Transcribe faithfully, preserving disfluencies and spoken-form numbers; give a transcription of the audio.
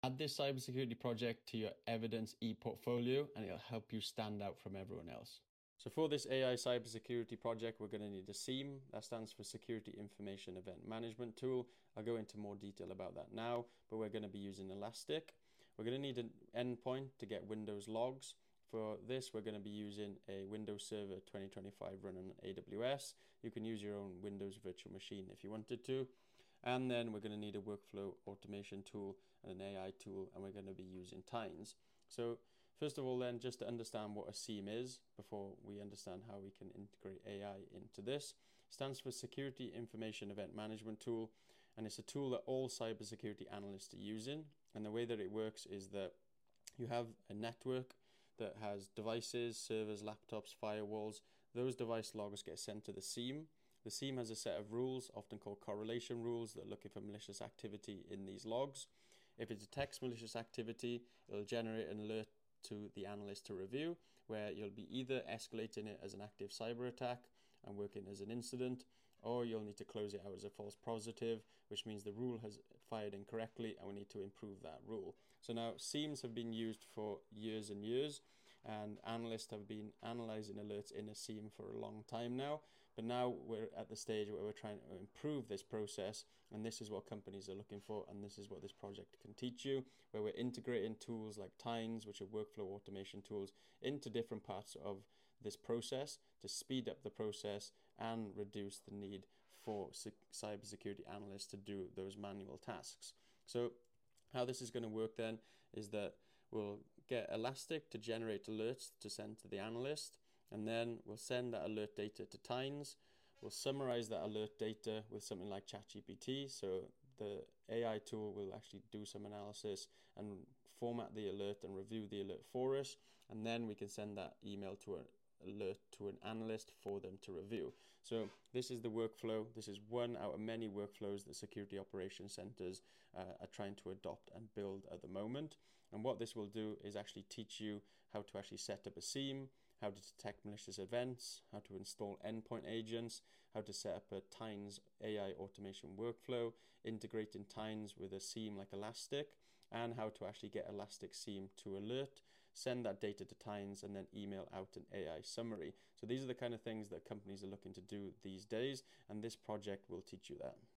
Add this cybersecurity project to your Evidence e-portfolio and it'll help you stand out from everyone else. So for this A I cybersecurity project, we're going to need a SIEM. That stands for Security Information Event Management Tool. I'll go into more detail about that now, but we're going to be using Elastic. We're going to need an endpoint to get Windows logs. For this, we're going to be using a Windows Server twenty twenty-five running on A W S. You can use your own Windows virtual machine if you wanted to. And then we're going to need a workflow automation tool and an A I tool, and we're going to be using Tines. So first of all then, just to understand what a SIEM is, before we understand how we can integrate A I into this, stands for Security Information Event Management Tool, and it's a tool that all cybersecurity analysts are using. And the way that it works is that you have a network that has devices, servers, laptops, firewalls. Those device logs get sent to the SIEM. The SIEM has a set of rules, often called correlation rules, that are looking for malicious activity in these logs. If it detects malicious activity, it'll generate an alert to the analyst to review, where you'll be either escalating it as an active cyber attack and working as an incident, or you'll need to close it out as a false positive, which means the rule has fired incorrectly and we need to improve that rule. So now SIEMs have been used for years and years, and analysts have been analyzing alerts in a SIEM for a long time now, but now we're at the stage where we're trying to improve this process, and this is what companies are looking for, and this is what this project can teach you, where we're integrating tools like Tines, which are workflow automation tools, into different parts of this process to speed up the process and reduce the need for cybersecurity analysts to do those manual tasks. So how this is going to work then is that we'll get Elastic to generate alerts to send to the analyst, and then we'll send that alert data to Tines. We'll summarize that alert data with something like ChatGPT, so the A I tool will actually do some analysis and format the alert and review the alert for us, and then we can send that email to a alert to an analyst for them to review. So this is the workflow. This is one out of many workflows that security operations centers uh, are trying to adopt and build at the moment. And what this will do is actually teach you how to actually set up a SIEM, how to detect malicious events, how to install endpoint agents, how to set up a Tines A I automation workflow, integrating Tines with a SIEM like Elastic, and how to actually get Elastic SIEM to alert, send that data to Tines, and then email out an A I summary. So these are the kind of things that companies are looking to do these days, and this project will teach you that.